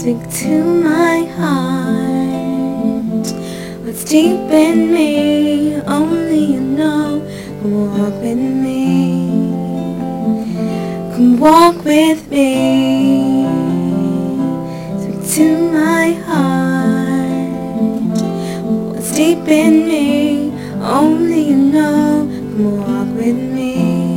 Speak to my heart. What's deep in me, only you know. Come walk with me. Come walk with me. Speak to my heart. What's deep in me, only you know. Come walk with me.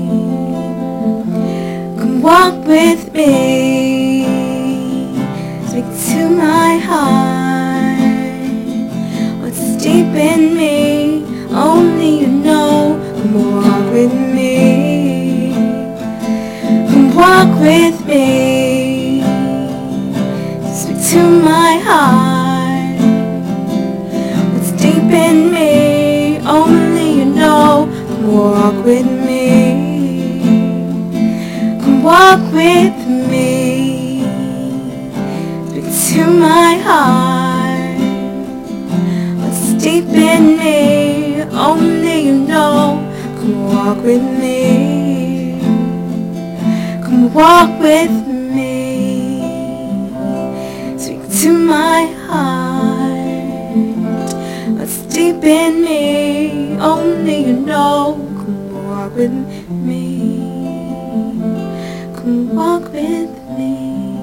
Come walk with me. Speak to my heart. What's deep in me, only you know. Come walk with me. Come walk with me. Speak to my heart. What's deep in me, only you know. Come walk with me. Come walk with me. Speak to my heart. What's deep in me, only you know. Come walk with me. Come walk with me. Speak to my heart. What's deep in me, only you know. Come walk with me. Come walk with me.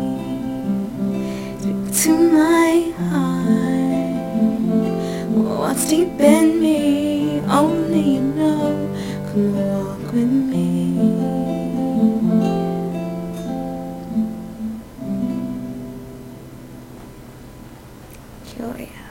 Speak to my heart. What's deep in me, only you know. Come walk with me. Joya.